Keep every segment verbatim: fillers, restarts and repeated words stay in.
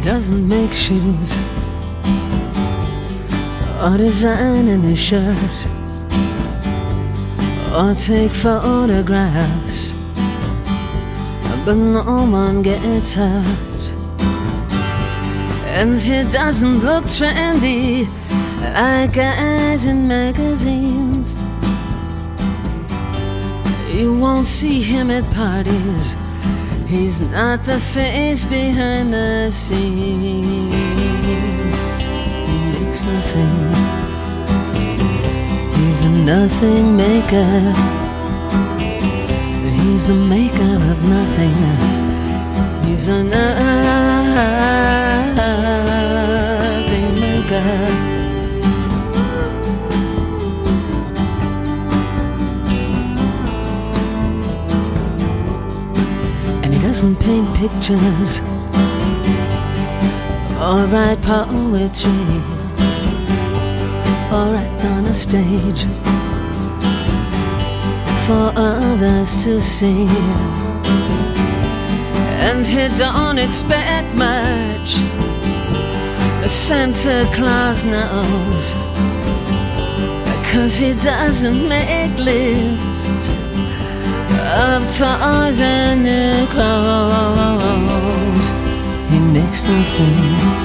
doesn't make shoes or design a new shirt or take photographs, but no one gets hurt. And he doesn't look trendy like guys in magazines. You won't see him at parties. He's not the face behind the scenes. He makes nothing. He's the nothing maker. He's the maker of nothing. He's the nothing maker. Doesn't paint pictures or write poetry or act on a stage for others to see. And he don't expect much. Santa Claus knows, 'cause he doesn't make lists of toys and new clothes. He makes nothing.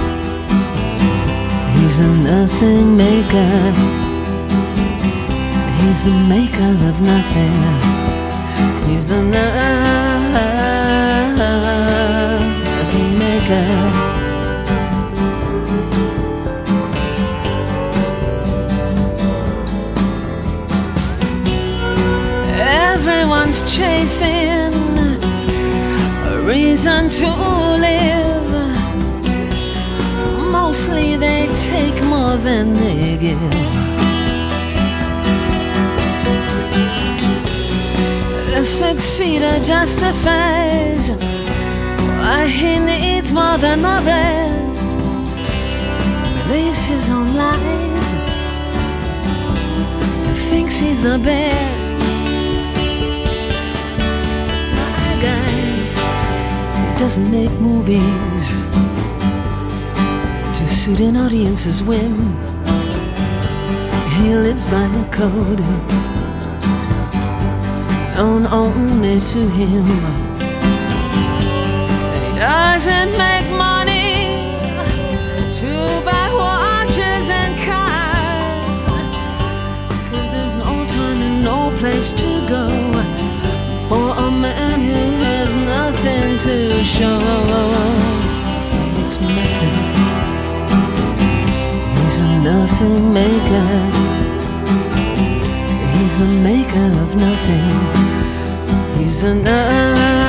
He's a nothing maker. He's the maker of nothing. He's the nothing maker. Everyone's chasing a reason to live. Mostly they take more than they give. The succeeder justifies why he needs more than the rest. Believes his own lies. He thinks he's the best. Doesn't make movies to suit an audience's whim. He lives by a code known only to him. And he doesn't make money to buy watches and cars, 'cause there's no time and no place to go for a man who has nothing to show. He makes nothing. He's a nothing maker. He's the maker of nothing. He's the nothing